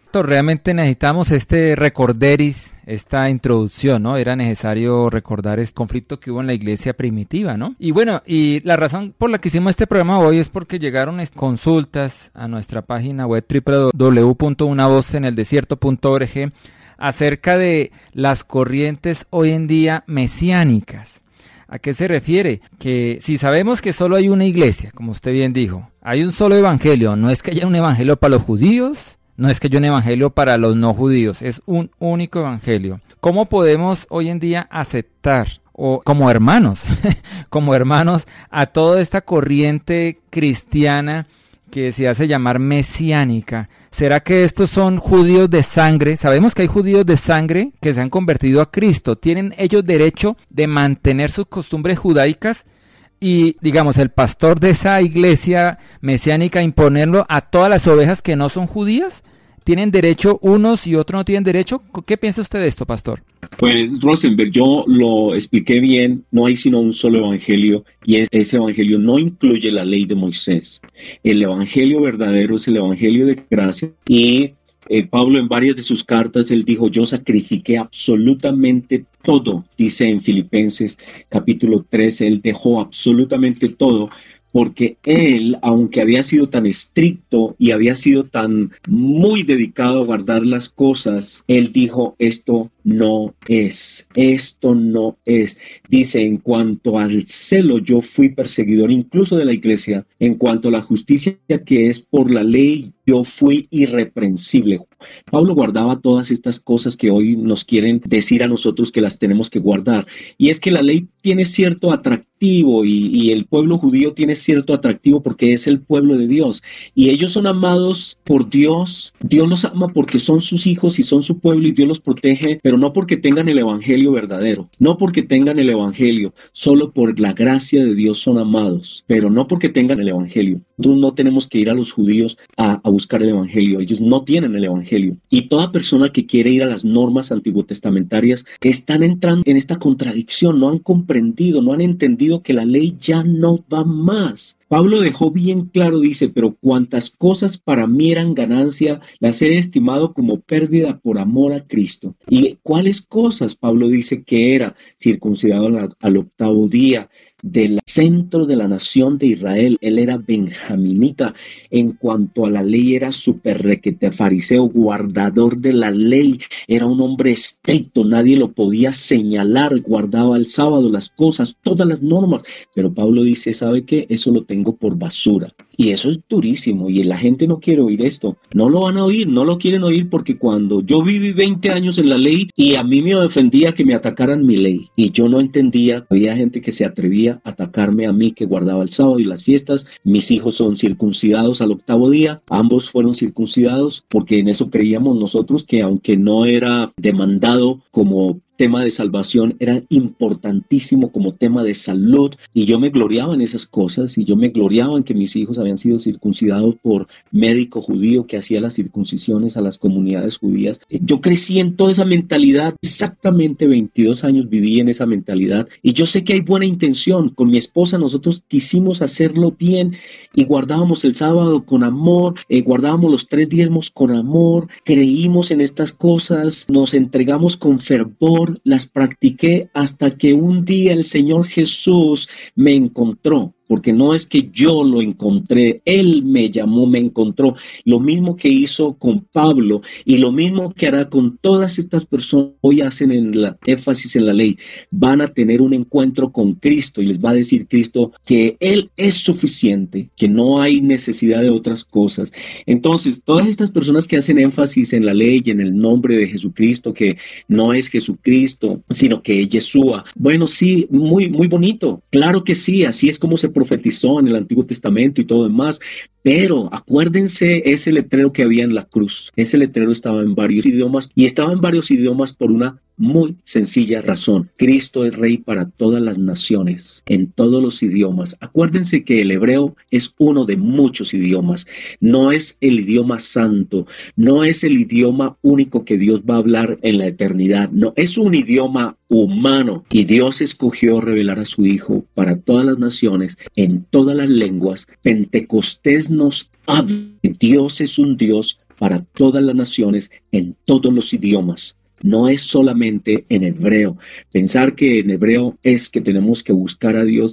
Realmente necesitamos este recorderis, esta introducción, ¿no? Era necesario recordar este conflicto que hubo en la iglesia primitiva, ¿no? Y bueno, y la razón por la que hicimos este programa hoy es porque llegaron consultas a nuestra página web doble u doble u doble u punto una voz en el desierto punto org acerca de las corrientes hoy en día mesiánicas. ¿A qué se refiere? Que si sabemos que solo hay una iglesia, como usted bien dijo, hay un solo evangelio, no es que haya un evangelio para los judíos, no es que haya un evangelio para los no judíos, es un único evangelio. ¿Cómo podemos hoy en día aceptar, o como hermanos, como hermanos, a toda esta corriente cristiana que se hace llamar mesiánica? ¿Será que estos son judíos de sangre? Sabemos que hay judíos de sangre que se han convertido a Cristo. ¿Tienen ellos derecho de mantener sus costumbres judaicas? Y, digamos, el pastor de esa iglesia mesiánica imponerlo a todas las ovejas que no son judías. ¿Tienen derecho unos y otros no tienen derecho? ¿Qué piensa usted de esto, pastor? Pues, Rosenberg, yo lo expliqué bien, no hay sino un solo evangelio y ese evangelio no incluye la ley de Moisés. El evangelio verdadero es el evangelio de gracia y eh, Pablo en varias de sus cartas, él dijo, yo sacrifiqué absolutamente todo, dice en Filipenses capítulo trece, él dejó absolutamente todo. Porque él, aunque había sido tan estricto y había sido tan muy dedicado a guardar las cosas, él dijo, esto no es, esto no es. Dice, en cuanto al celo, yo fui perseguidor incluso de la iglesia. En cuanto a la justicia que es por la ley, yo fui irreprensible. Pablo guardaba todas estas cosas que hoy nos quieren decir a nosotros que las tenemos que guardar. Y es que la ley tiene cierto atractivo y, y el pueblo judío tiene cierto atractivo porque es el pueblo de Dios. Y ellos son amados por Dios. Dios los ama porque son sus hijos y son su pueblo y Dios los protege, pero no porque tengan el evangelio verdadero. No porque tengan el evangelio. Solo por la gracia de Dios son amados, pero no porque tengan el evangelio. Nosotros no tenemos que ir a los judíos a, a buscar el evangelio. Ellos no tienen el evangelio. Y toda persona que quiere ir a las normas antiguotestamentarias están entrando en esta contradicción. No han comprendido, no han entendido que la ley ya no va más. Pablo dejó bien claro, dice, pero cuantas cosas para mí eran ganancia, las he estimado como pérdida por amor a Cristo. ¿Y cuáles cosas? Pablo dice que era circuncidado al, al octavo día, del centro de la nación de Israel. Él era benjaminita. En cuanto a la ley, era súper requete fariseo, guardador de la ley. Era un hombre estricto, nadie lo podía señalar. Guardaba el sábado, las cosas, todas las normas. Pero Pablo dice, ¿sabe qué? Eso lo tengo por basura. Y eso es durísimo. Y la gente no quiere oír esto. No lo van a oír, no lo quieren oír porque cuando yo viví veinte años en la ley y a mí me ofendía que me atacaran mi ley. Y yo no entendía, había gente que se atrevía a atacarme a mí que guardaba el sábado y las fiestas. Mis hijos son circuncidados al octavo día. Ambos fueron circuncidados porque en eso creíamos nosotros, que aunque no era demandado como tema de salvación, era importantísimo como tema de salud, y yo me gloriaba en esas cosas, y yo me gloriaba en que mis hijos habían sido circuncidados por médico judío que hacía las circuncisiones a las comunidades judías. Yo crecí en toda esa mentalidad, exactamente veintidós años viví en esa mentalidad, y yo sé que hay buena intención. Con mi esposa nosotros quisimos hacerlo bien y guardábamos el sábado con amor, eh, guardábamos los tres diezmos con amor, creímos en estas cosas, nos entregamos con fervor, las practiqué hasta que un día el Señor Jesús me encontró. Porque no es que yo lo encontré, Él me llamó, me encontró. Lo mismo que hizo con Pablo y lo mismo que hará con todas estas personas que hoy hacen en la énfasis en la ley. Van a tener un encuentro con Cristo y les va a decir Cristo que Él es suficiente, que no hay necesidad de otras cosas. Entonces, todas estas personas que hacen énfasis en la ley y en el nombre de Jesucristo, que no es Jesucristo, sino que es Yeshua. Bueno, sí, muy, muy bonito. Claro que sí, así es como se profetizó en el Antiguo Testamento y todo demás, pero acuérdense ese letrero que había en la cruz. Ese letrero estaba en varios idiomas y estaba en varios idiomas por una muy sencilla razón. Cristo es Rey para todas las naciones, en todos los idiomas. Acuérdense que el hebreo es uno de muchos idiomas. No es el idioma santo, no es el idioma único que Dios va a hablar en la eternidad. No, es un idioma humano y Dios escogió revelar a su Hijo para todas las naciones, en todas las lenguas. Pentecostés nos habla. Dios es un Dios para todas las naciones en todos los idiomas. No es solamente en hebreo. Pensar que en hebreo es que tenemos que buscar a Dios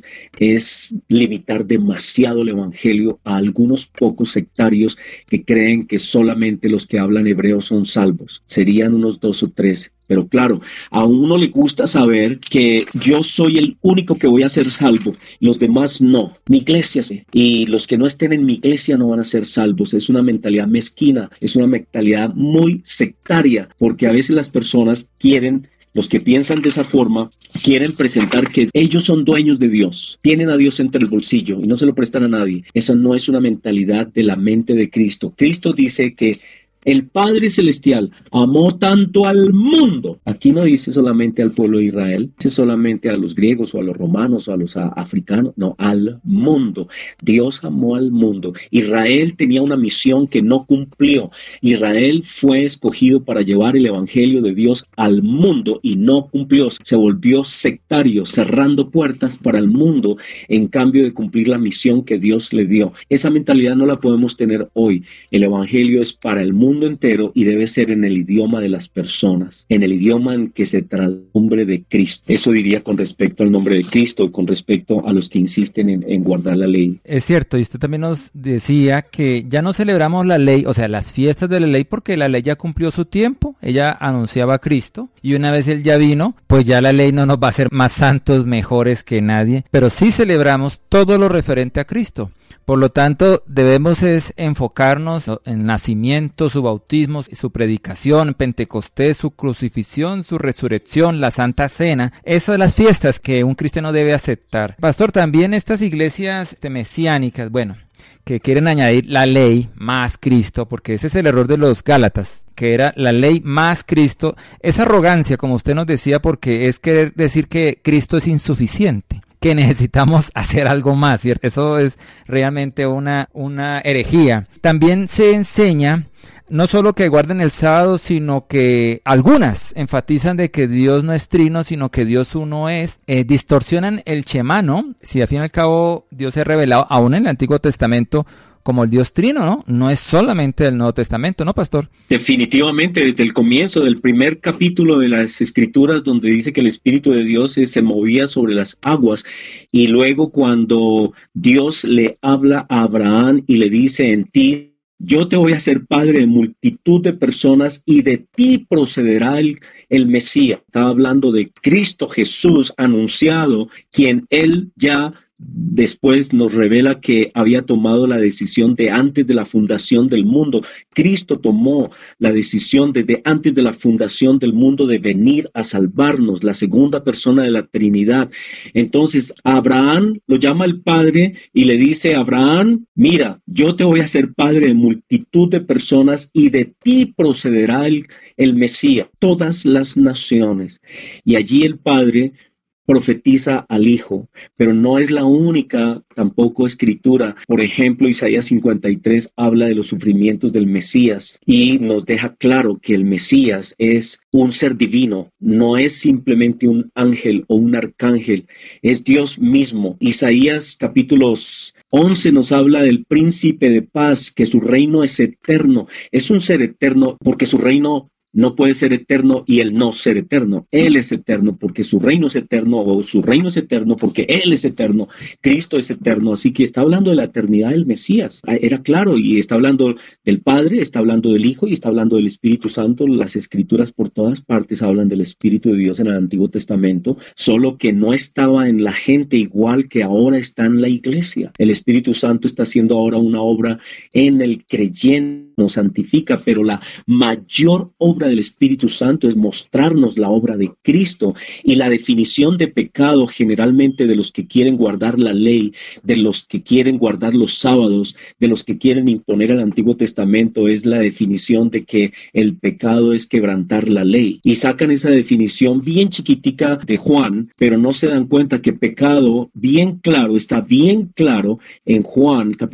es limitar demasiado el evangelio a algunos pocos sectarios que creen que solamente los que hablan hebreo son salvos. Serían unos dos o tres. Pero claro, a uno le gusta saber que yo soy el único que voy a ser salvo, los demás no. Mi iglesia sí. Y los que no estén en mi iglesia no van a ser salvos. Es una mentalidad mezquina, es una mentalidad muy sectaria, porque a veces las personas quieren, los que piensan de esa forma, quieren presentar que ellos son dueños de Dios, tienen a Dios entre el bolsillo y no se lo prestan a nadie. Esa no es una mentalidad de la mente de Cristo. Cristo dice que el Padre Celestial amó tanto al mundo. Aquí no dice solamente al pueblo de Israel, dice solamente a los griegos o a los romanos o a los a, africanos, no, al mundo. Dios amó al mundo. Israel tenía una misión que no cumplió. Israel fue escogido para llevar el evangelio de Dios al mundo y no cumplió. Se volvió sectario, cerrando puertas para el mundo en cambio de cumplir la misión que Dios le dio. Esa mentalidad no la podemos tener hoy. El evangelio es para el mundo entero y debe ser en el idioma de las personas, en el idioma en que se traduce el nombre de Cristo. Eso diría con respecto al nombre de Cristo, con respecto a los que insisten en, en guardar la ley. Es cierto, y usted también nos decía que ya no celebramos la ley, o sea, las fiestas de la ley, porque la ley ya cumplió su tiempo, ella anunciaba a Cristo, y una vez él ya vino, pues ya la ley no nos va a hacer más santos, mejores que nadie, pero sí celebramos todo lo referente a Cristo. Por lo tanto, debemos es enfocarnos en el nacimiento, su bautismo, su predicación, Pentecostés, su crucifixión, su resurrección, la Santa Cena. Eso de las fiestas que un cristiano debe aceptar. Pastor, también estas iglesias mesiánicas, bueno, que quieren añadir la ley más Cristo, porque ese es el error de los Gálatas, que era la ley más Cristo. Esa arrogancia, como usted nos decía, porque es querer decir que Cristo es insuficiente, que necesitamos hacer algo más, ¿cierto? Eso es realmente una, una herejía. También se enseña no solo que guarden el sábado, sino que algunas enfatizan de que Dios no es trino, sino que Dios uno es. Eh, distorsionan el Shema, ¿no? Si al fin y al cabo Dios se ha revelado aún en el Antiguo Testamento como el Dios trino, ¿no? No es solamente el Nuevo Testamento, ¿no, pastor? Definitivamente, desde el comienzo del primer capítulo de las Escrituras, donde dice que el Espíritu de Dios se movía sobre las aguas, y luego cuando Dios le habla a Abraham y le dice: en ti yo te voy a hacer padre de multitud de personas y de ti procederá el, el Mesías. Estaba hablando de Cristo Jesús anunciado, quien él ya después nos revela que había tomado la decisión de antes de la fundación del mundo. Cristo tomó la decisión desde antes de la fundación del mundo de venir a salvarnos, la segunda persona de la Trinidad. Entonces Abraham lo llama el Padre y le dice: Abraham, mira, yo te voy a hacer padre de multitud de personas y de ti procederá el, el Mesías, todas las naciones. Y allí el Padre profetiza al Hijo, pero no es la única tampoco escritura. Por ejemplo, Isaías cincuenta y tres habla de los sufrimientos del Mesías y nos deja claro que el Mesías es un ser divino, no es simplemente un ángel o un arcángel, es Dios mismo. Isaías capítulo once nos habla del príncipe de paz, que su reino es eterno, es un ser eterno porque su reino no puede ser eterno y él no ser eterno. Él es eterno porque su reino es eterno, o su reino es eterno porque él es eterno. Cristo es eterno, así que está hablando de la eternidad del Mesías. Era claro, y está hablando del Padre, está hablando del Hijo y está hablando del Espíritu Santo. Las Escrituras por todas partes hablan del Espíritu de Dios en el Antiguo Testamento, solo que no estaba en la gente igual que ahora está en la iglesia. El Espíritu Santo está haciendo ahora una obra en el creyente, nos santifica, pero la mayor obra del Espíritu Santo es mostrarnos la obra de Cristo. Y la definición de pecado generalmente de los que quieren guardar la ley, de los que quieren guardar los sábados, de los que quieren imponer el Antiguo Testamento, es la definición de que el pecado es quebrantar la ley. Y sacan esa definición bien chiquitica de Juan, pero no se dan cuenta que pecado bien claro, está bien claro en Juan capítulo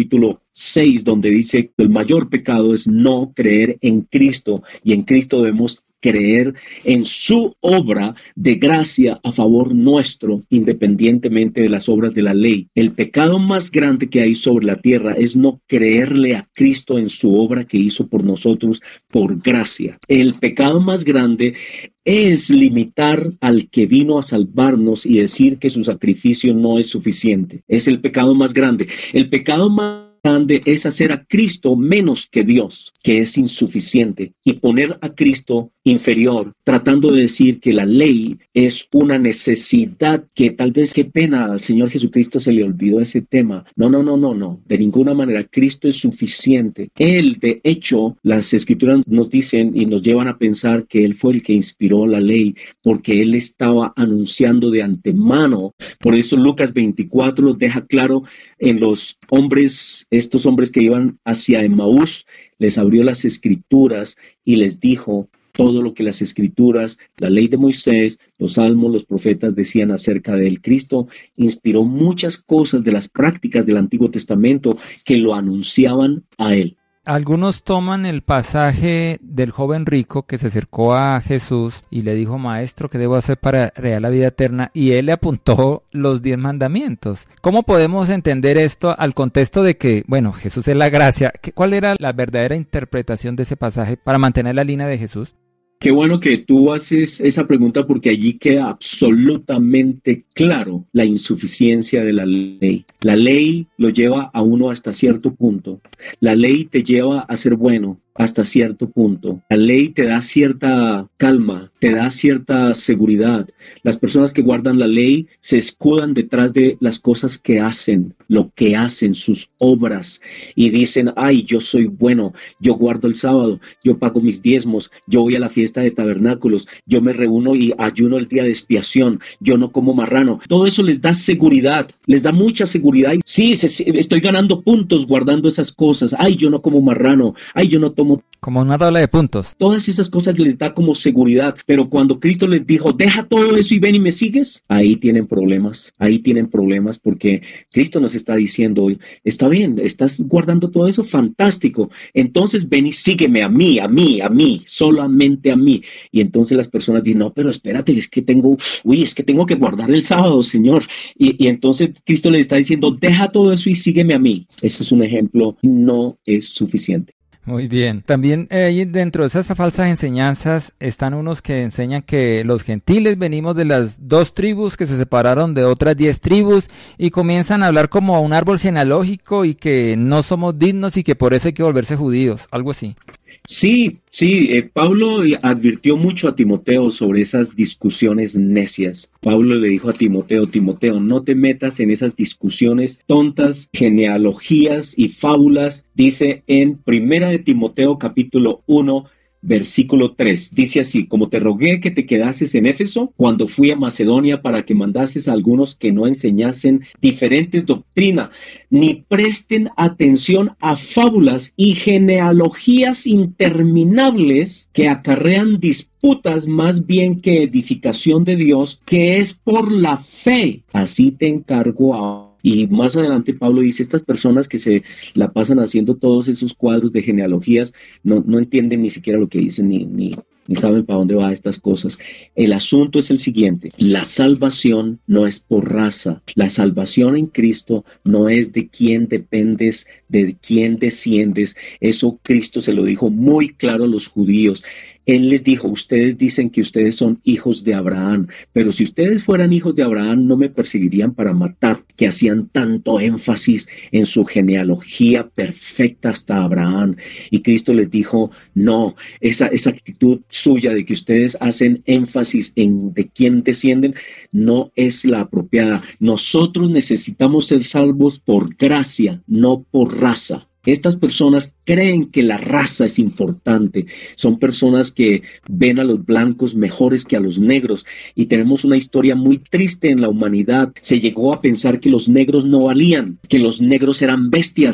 seis, donde dice que el mayor pecado es no creer en Cristo, y en Cristo debemos creer en su obra de gracia a favor nuestro, independientemente de las obras de la ley. El pecado más grande que hay sobre la tierra es no creerle a Cristo en su obra que hizo por nosotros por gracia. El pecado más grande es limitar al que vino a salvarnos y decir que su sacrificio no es suficiente. Es el pecado más grande. El pecado más grande es hacer a Cristo menos que Dios, que es insuficiente, y poner a Cristo inferior, tratando de decir que la ley es una necesidad, que tal vez, qué pena, al Señor Jesucristo se le olvidó ese tema. No, no, no, no, no, de ninguna manera. Cristo es suficiente. Él, de hecho, las Escrituras nos dicen y nos llevan a pensar que Él fue el que inspiró la ley, porque Él estaba anunciando de antemano. Por eso Lucas veinticuatro deja claro en los hombres, estos hombres que iban hacia Emaús, les abrió las Escrituras y les dijo todo lo que las Escrituras, la ley de Moisés, los salmos, los profetas decían acerca de él. Cristo inspiró muchas cosas de las prácticas del Antiguo Testamento que lo anunciaban a él. Algunos toman el pasaje del joven rico que se acercó a Jesús y le dijo: Maestro, ¿qué debo hacer para heredar la vida eterna? Y él le apuntó los diez mandamientos. ¿Cómo podemos entender esto al contexto de que, bueno, Jesús es la gracia? ¿Cuál era la verdadera interpretación de ese pasaje para mantener la línea de Jesús? Qué bueno que tú haces esa pregunta, porque allí queda absolutamente claro la insuficiencia de la ley. La ley lo lleva a uno hasta cierto punto. La ley te lleva a ser bueno hasta cierto punto. La ley te da cierta calma, te da cierta seguridad. Las personas que guardan la ley se escudan detrás de las cosas que hacen, lo que hacen, sus obras, y dicen: ay, yo soy bueno, yo guardo el sábado, yo pago mis diezmos, yo voy a la fiesta de tabernáculos, yo me reúno y ayuno el día de expiación, yo no como marrano. Todo eso les da seguridad, les da mucha seguridad. Sí, se, estoy ganando puntos guardando esas cosas. Ay, yo no como marrano, ay, yo no tomo. Como una tabla de puntos. Todas esas cosas les da como seguridad, pero cuando Cristo les dijo: deja todo eso y ven y me sigues, ahí tienen problemas, ahí tienen problemas, porque Cristo nos está diciendo: está bien, estás guardando todo eso, fantástico, entonces ven y sígueme a mí, a mí, a mí, solamente a mí. Y entonces las personas dicen: no, pero espérate, es que tengo, uy, es que tengo que guardar el sábado, Señor. Y, y entonces Cristo les está diciendo: deja todo eso y sígueme a mí. Ese es un ejemplo, no es suficiente. Muy bien. También eh, dentro de esas falsas enseñanzas están unos que enseñan que los gentiles venimos de las dos tribus que se separaron de otras diez tribus y comienzan a hablar como un árbol genealógico y que no somos dignos y que por eso hay que volverse judíos, algo así. Sí, sí, eh, Pablo advirtió mucho a Timoteo sobre esas discusiones necias. Pablo le dijo a Timoteo: Timoteo, no te metas en esas discusiones tontas, genealogías y fábulas. Dice en Primera de Timoteo capítulo uno, versículo tres, dice así: como te rogué que te quedases en Éfeso cuando fui a Macedonia para que mandases a algunos que no enseñasen diferentes doctrinas, ni presten atención a fábulas y genealogías interminables que acarrean disputas más bien que edificación de Dios, que es por la fe. Así te encargo ahora. Y más adelante Pablo dice: estas personas que se la pasan haciendo todos esos cuadros de genealogías no, no entienden ni siquiera lo que dicen, ni, ni, ni saben para dónde van estas cosas. El asunto es el siguiente: la salvación no es por raza. La salvación en Cristo no es de quién dependes, de quién desciendes. Eso Cristo se lo dijo muy claro a los judíos. Él les dijo: ustedes dicen que ustedes son hijos de Abraham, pero si ustedes fueran hijos de Abraham no me perseguirían para matar, que hacían tanto énfasis en su genealogía perfecta hasta Abraham. Y Cristo les dijo: no, esa, esa actitud suya de que ustedes hacen énfasis en de quién descienden no es la apropiada. Nosotros necesitamos ser salvos por gracia, no por raza. Estas personas creen que la raza es importante. Son personas que ven a los blancos mejores que a los negros. Y tenemos una historia muy triste en la humanidad. Se llegó a pensar que los negros no valían, que los negros eran bestias,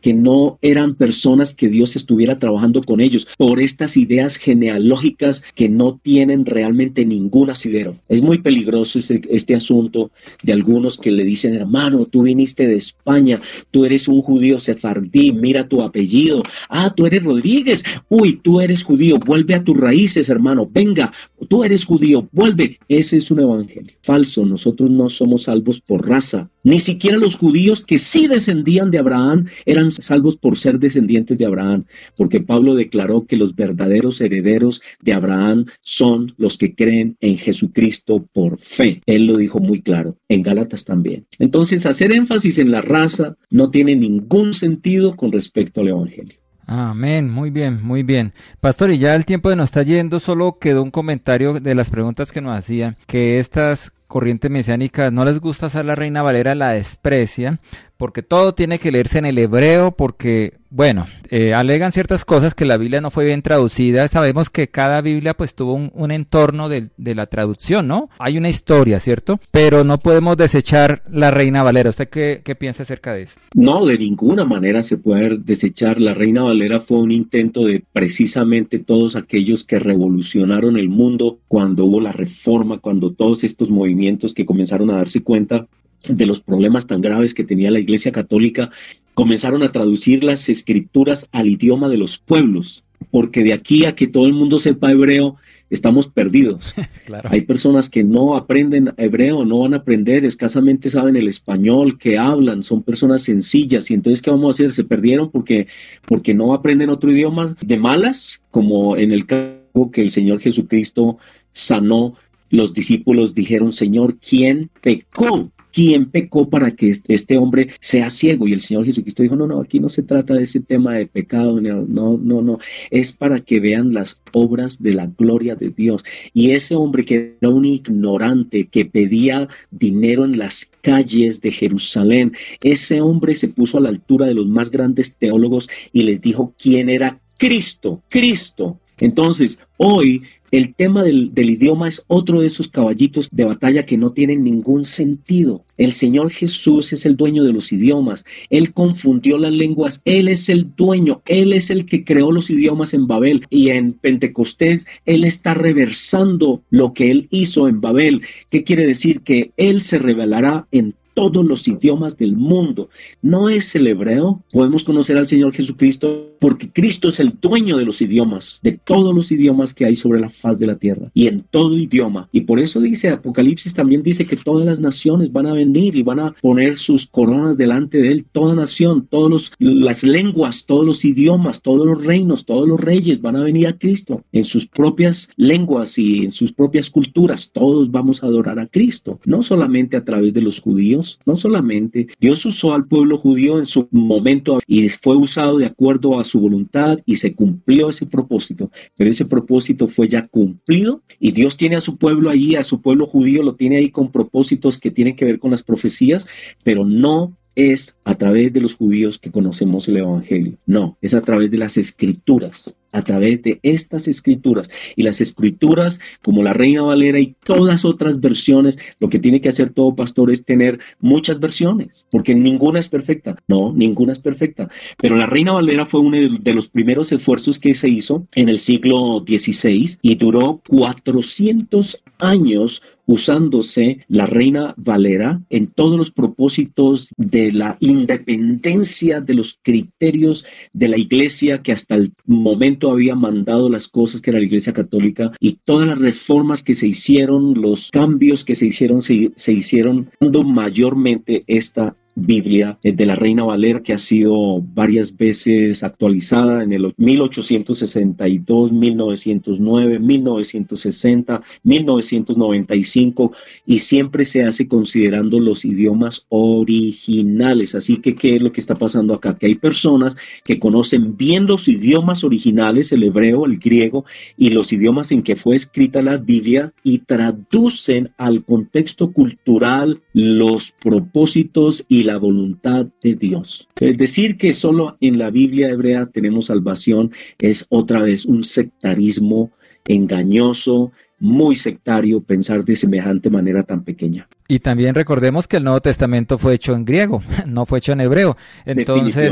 que no eran personas que Dios estuviera trabajando con ellos, por estas ideas genealógicas que no tienen realmente ningún asidero. Es muy peligroso este, este asunto de algunos que le dicen, hermano, tú viniste de España, tú eres un judío sefardí, mira tu apellido, ah, tú eres Rodríguez, uy, tú eres judío, vuelve a tus raíces, hermano, venga, tú eres judío, vuelve. Ese es un evangelio falso. Nosotros no somos salvos por raza, ni siquiera los judíos que sí descendían de Abraham eran salvos por ser descendientes de Abraham, porque Pablo declaró que los verdaderos herederos de Abraham son los que creen en Jesucristo por fe. Él lo dijo muy claro, en Gálatas también. Entonces, hacer énfasis en la raza no tiene ningún sentido con respecto al evangelio. Amén, muy bien, muy bien. Pastor, y ya el tiempo de nos está yendo, solo quedó un comentario de las preguntas que nos hacían, que estas corrientes mesiánicas no les gusta usar la Reina Valera, la desprecian, porque todo tiene que leerse en el hebreo, porque, bueno, eh, alegan ciertas cosas, que la Biblia no fue bien traducida. Sabemos que cada Biblia pues tuvo un, un entorno de, de la traducción, ¿no? Hay una historia, ¿cierto? Pero no podemos desechar la Reina Valera. ¿Usted qué, qué piensa acerca de eso? No, de ninguna manera se puede desechar. La Reina Valera fue un intento de precisamente todos aquellos que revolucionaron el mundo cuando hubo la reforma, cuando todos estos movimientos que comenzaron a darse cuenta de los problemas tan graves que tenía la Iglesia Católica, comenzaron a traducir las escrituras al idioma de los pueblos, porque de aquí a que todo el mundo sepa hebreo, estamos perdidos. Claro. Hay personas que no aprenden hebreo, no van a aprender, escasamente saben el español, que hablan, son personas sencillas, y entonces, ¿qué vamos a hacer? Se perdieron porque, porque no aprenden otro idioma de malas, como en el caso que el Señor Jesucristo sanó. Los discípulos dijeron, Señor, ¿quién pecó? ¿Quién pecó para que este hombre sea ciego? Y el Señor Jesucristo dijo, no, no, aquí no se trata de ese tema de pecado, no, no, no, no, es para que vean las obras de la gloria de Dios. Y ese hombre que era un ignorante, que pedía dinero en las calles de Jerusalén, ese hombre se puso a la altura de los más grandes teólogos y les dijo quién era Cristo, Cristo. Entonces, hoy el tema del, del idioma es otro de esos caballitos de batalla que no tienen ningún sentido. El Señor Jesús es el dueño de los idiomas. Él confundió las lenguas. Él es el dueño. Él es el que creó los idiomas en Babel. Y en Pentecostés, Él está reversando lo que Él hizo en Babel. ¿Qué quiere decir? Que Él se revelará en todos los idiomas del mundo. No es el hebreo. Podemos conocer al Señor Jesucristo porque Cristo es el dueño de los idiomas, de todos los idiomas que hay sobre la faz de la tierra y en todo idioma. Y por eso dice Apocalipsis, también dice que todas las naciones van a venir y van a poner sus coronas delante de Él. Toda nación, todas las lenguas, todos los idiomas, todos los reinos, todos los reyes van a venir a Cristo en sus propias lenguas y en sus propias culturas. Todos vamos a adorar a Cristo, no solamente a través de los judíos. No solamente Dios usó al pueblo judío en su momento y fue usado de acuerdo a su voluntad y se cumplió ese propósito, pero ese propósito fue ya cumplido y Dios tiene a su pueblo allí, a su pueblo judío lo tiene ahí con propósitos que tienen que ver con las profecías, pero no es a través de los judíos que conocemos el evangelio, no, es a través de las escrituras, a través de estas escrituras. Y las escrituras, como la Reina Valera y todas otras versiones, lo que tiene que hacer todo pastor es tener muchas versiones, porque ninguna es perfecta, no, ninguna es perfecta, pero la Reina Valera fue uno de los primeros esfuerzos que se hizo en el siglo dieciséis y duró cuatrocientos años usándose la Reina Valera en todos los propósitos de la independencia de los criterios de la Iglesia que hasta el momento había mandado las cosas que era la Iglesia Católica, y todas las reformas que se hicieron, los cambios que se hicieron, se, se hicieron dando mayormente esta Biblia de la Reina Valera, que ha sido varias veces actualizada en el mil ochocientos sesenta y dos, mil novecientos nueve, mil novecientos sesenta, mil novecientos noventa y cinco, y siempre se hace considerando los idiomas originales. Así que, ¿qué es lo que está pasando acá? Que hay personas que conocen bien los idiomas originales, el hebreo, el griego, y los idiomas en que fue escrita la Biblia, y traducen al contexto cultural los propósitos y la voluntad de Dios. Es decir, que solo en la Biblia hebrea tenemos salvación es otra vez un sectarismo engañoso, muy sectario pensar de semejante manera tan pequeña. Y también recordemos que el Nuevo Testamento fue hecho en griego, no fue hecho en hebreo. Entonces,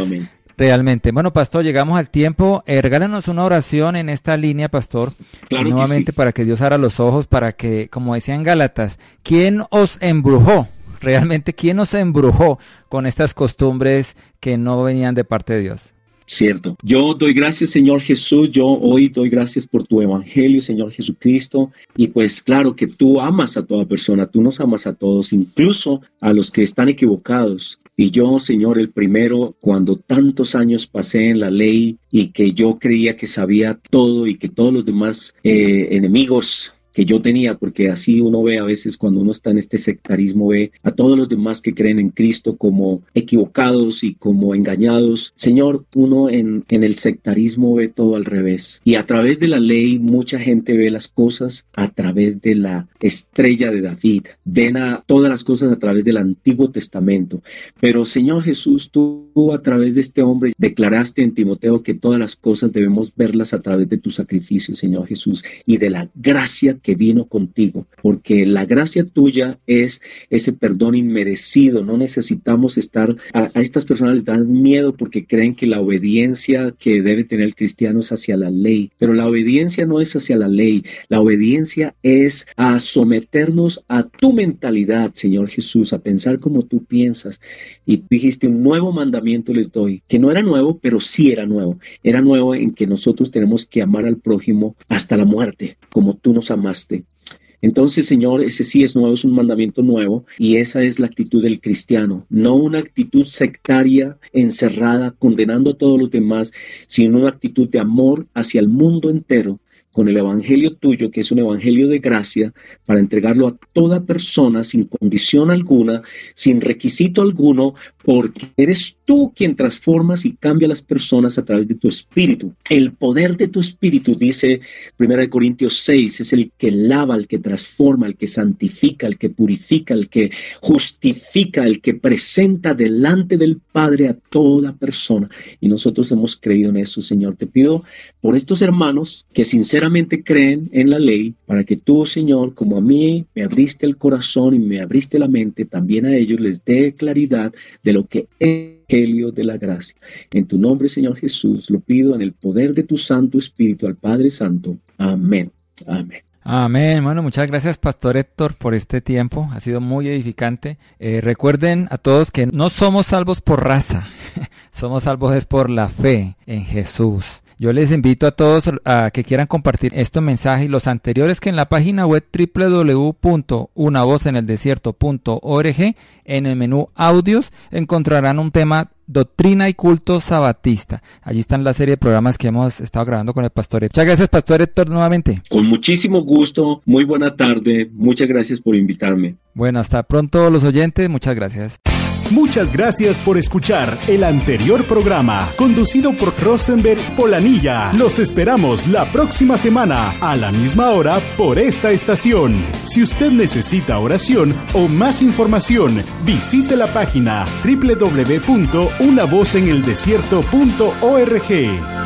Realmente. Bueno, pastor, llegamos al tiempo. Eh, regálanos una oración en esta línea, pastor. Claro nuevamente que sí. Para que Dios abra los ojos, para que, como decían Gálatas, ¿quién os embrujó? Realmente, ¿quién os embrujó con estas costumbres que no venían de parte de Dios? Cierto. Yo doy gracias, Señor Jesús. Yo hoy doy gracias por tu evangelio, Señor Jesucristo. Y pues claro que tú amas a toda persona, tú nos amas a todos, incluso a los que están equivocados. Y yo, Señor, el primero, cuando tantos años pasé en la ley y que yo creía que sabía todo y que todos los demás eh, enemigos que yo tenía, porque así uno ve a veces cuando uno está en este sectarismo, ve a todos los demás que creen en Cristo como equivocados y como engañados. Señor, uno en, en el sectarismo ve todo al revés. Y a través de la ley, mucha gente ve las cosas a través de la estrella de David. Ven a todas las cosas a través del Antiguo Testamento. Pero, Señor Jesús, tú a través de este hombre declaraste en Timoteo que todas las cosas debemos verlas a través de tu sacrificio, Señor Jesús, y de la gracia que vino contigo, porque la gracia tuya es ese perdón inmerecido. No necesitamos estar, a, a estas personas les dan miedo porque creen que la obediencia que debe tener el cristiano es hacia la ley, pero la obediencia no es hacia la ley, la obediencia es a someternos a tu mentalidad, Señor Jesús, a pensar como tú piensas. Y dijiste, un nuevo mandamiento les doy, que no era nuevo, pero sí era nuevo, era nuevo en que nosotros tenemos que amar al prójimo hasta la muerte, como tú nos amaste. Entonces, Señor, ese sí es nuevo, es un mandamiento nuevo, y esa es la actitud del cristiano, no una actitud sectaria, encerrada, condenando a todos los demás, sino una actitud de amor hacia el mundo entero, con el evangelio tuyo, que es un evangelio de gracia, para entregarlo a toda persona sin condición alguna, sin requisito alguno, porque eres tú quien transformas y cambia a las personas a través de tu espíritu. El poder de tu espíritu, dice primera de Corintios seis, es el que lava, el que transforma, el que santifica, el que purifica, el que justifica, el que presenta delante del Padre a toda persona. Y nosotros hemos creído en eso, Señor. Te pido por estos hermanos que sinceramente creen en la ley, para que tú, Señor, como a mí me abriste el corazón y me abriste la mente, también a ellos les dé claridad de lo que es el evangelio de la gracia. En tu nombre, Señor Jesús, lo pido en el poder de tu Santo Espíritu, al Padre Santo. Amén. Amén. Amén. Bueno, muchas gracias, Pastor Héctor, por este tiempo. Ha sido muy edificante. Eh, recuerden a todos que no somos salvos por raza, somos salvos es por la fe en Jesús. Yo les invito a todos a que quieran compartir este mensaje y los anteriores, que en la página web doble u doble u doble u punto una voz en el desierto punto org, en el menú audios, encontrarán un tema Doctrina y Culto Sabatista. Allí están la serie de programas que hemos estado grabando con el Pastor Héctor. Muchas gracias, Pastor Héctor, nuevamente. Con muchísimo gusto, muy buena tarde, muchas gracias por invitarme. Bueno, hasta pronto los oyentes, muchas gracias. Muchas gracias por escuchar el anterior programa, conducido por Rosenberg Polanilla. Los esperamos la próxima semana, a la misma hora, por esta estación. Si usted necesita oración o más información, visite la página doble u doble u doble u punto una voz en el desierto punto org.